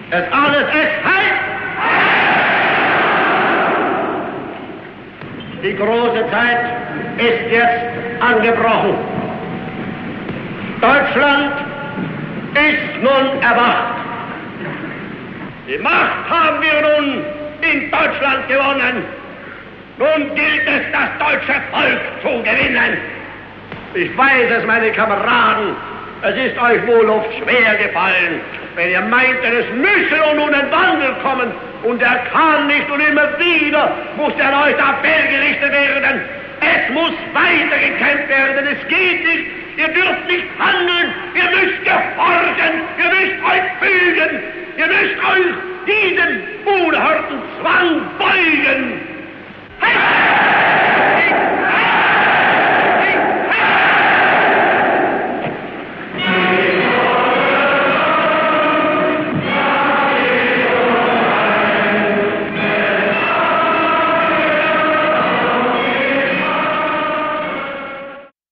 Das alles ist heiß! Die große Zeit ist jetzt angebrochen. Deutschland ist nun erwacht. Die Macht haben wir nun in Deutschland gewonnen. Nun gilt es, das deutsche Volk zu gewinnen. Ich weiß es, meine Kameraden, es ist euch wohl oft schwer gefallen, wenn ihr meintet, es müsse nun ein Wandel kommen, und er kann nicht, und immer wieder muss der an euch Appell gerichtet werden. Es muss weitergekämpft werden, es geht nicht, ihr dürft nicht handeln, ihr müsst gehorchen, ihr müsst euch fügen, ihr müsst euch